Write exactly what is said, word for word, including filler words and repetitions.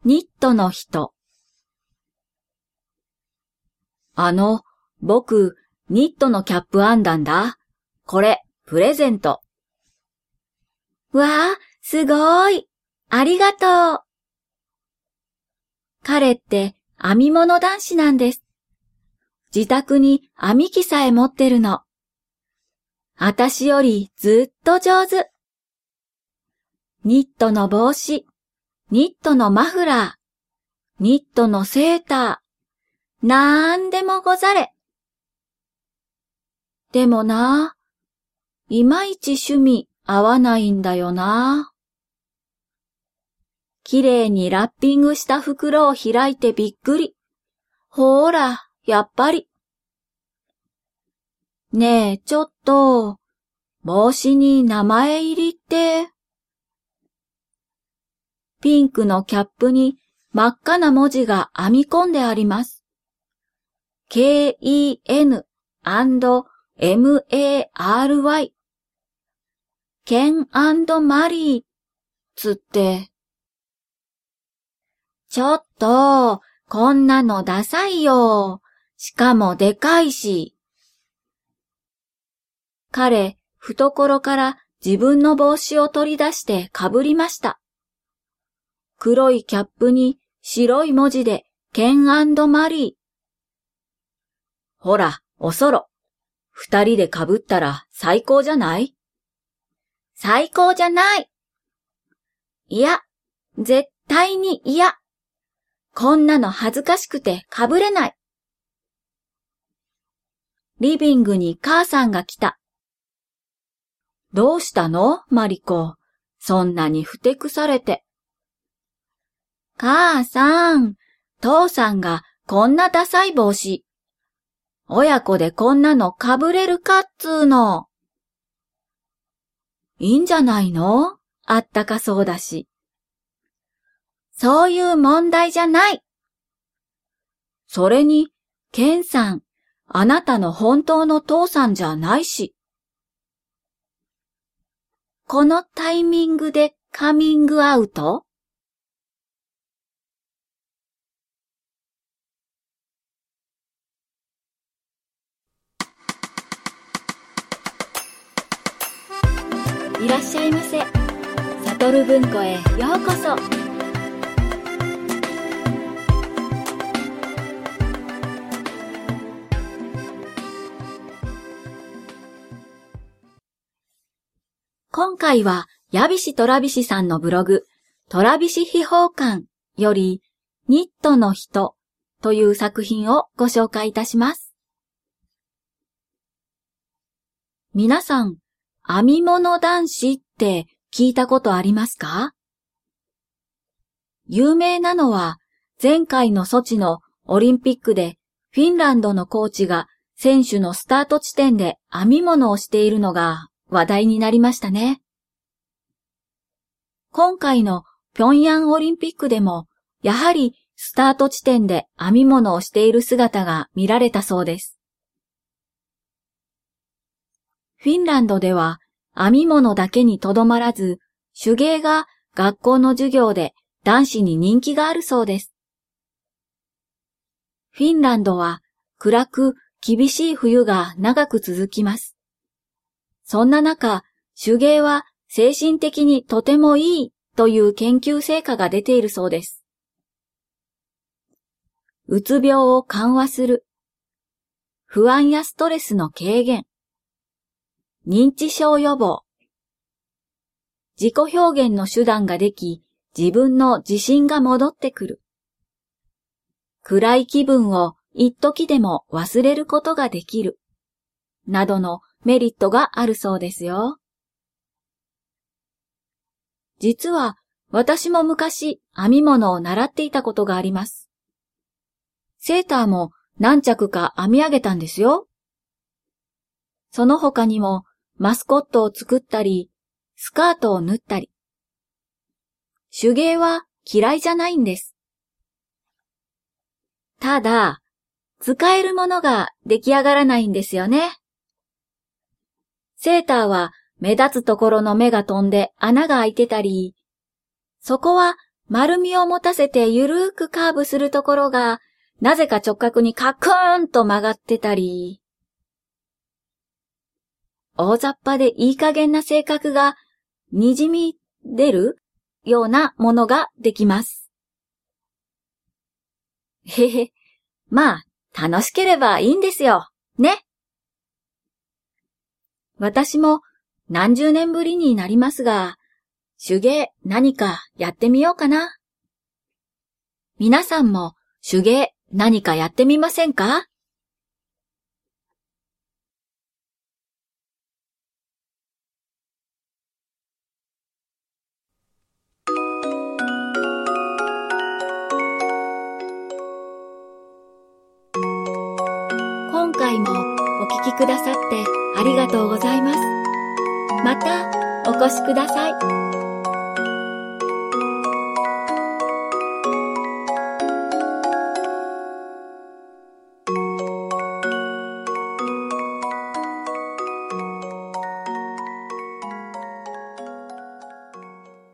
ニットの人。あの、僕、ニットのキャップ編んだんだ。これ、プレゼント。 わあ、すごい。ありがとう。彼って編み物男子なんです。自宅に編み機さえ持ってるの。あたしよりずっと上手。ニットの帽子、ニットのマフラー、ニットのセーター、なんでもござれ。でもな、いまいち趣味合わないんだよな。きれいにラッピングした袋を開いてびっくり。ほーら、やっぱり。ねえ、ちょっと、帽子に名前入りって。ピンクのキャップに真っ赤な文字が編み込んであります。ケーイーエヌアンドエムエーアールワイ ケン&マリーつって。ちょっと、こんなのダサいよ。しかもでかいし。彼、懐から自分の帽子を取り出してかぶりました。黒いキャップに白い文字でケン&マリー。 ほら、おそろ。二人でかぶったら最高じゃない？ 最高じゃない。いや、絶対に嫌。こんなの恥ずかしくてかぶれない。リビングに母さんが来た。 どうしたの、マリコ。そんなにふてくされて。 母さん、父さんがこんなダサい帽子。親子でこんなのかぶれるかっつーの。 いいんじゃないの？あったかそうだし。 そういう問題じゃない。 それに、ケンさん、あなたの本当の父さんじゃないし。 このタイミングでカミングアウト？いらっしゃいませ。サトル文庫へようこそ。今回は、ヤビシトラビシさんのブログ、トラビシ秘宝館より、ニットの人という作品をご紹介いたします。皆さん、編み物男子って聞いたことありますか？有名なのは、前回のソチのオリンピックでフィンランドのコーチが選手のスタート地点で編み物をしているのが話題になりましたね。今回のピョンヤンオリンピックでも、やはりスタート地点で編み物をしている姿が見られたそうです。フィンランドでは編み物だけにとどまらず、手芸が学校の授業で男子に人気があるそうです。フィンランドは暗く厳しい冬が長く続きます。そんな中、手芸は精神的にとてもいいという研究成果が出ているそうです。うつ病を緩和する。不安やストレスの軽減。認知症予防。自己表現の手段ができ、自分の自信が戻ってくる。暗い気分を一時でも忘れることができる。などのメリットがあるそうですよ。実は私も昔編み物を習っていたことがあります。セーターも何着か編み上げたんですよ。その他にもマスコットを作ったり、スカートを縫ったり。手芸は嫌いじゃないんです。ただ、使えるものが出来上がらないんですよね。セーターは目立つところの目が飛んで穴が開いてたり、そこは丸みを持たせてゆるーくカーブするところが、なぜか直角にカクーンと曲がってたり、大雑把でいい加減な性格が滲み出るようなものができます。へへ、まあ、楽しければいいんですよ、ね。私も何十年ぶりになりますが、手芸何かやってみようかな。皆さんも手芸何かやってみませんか？今回もお聞きくださってありがとうございます。またお越しください。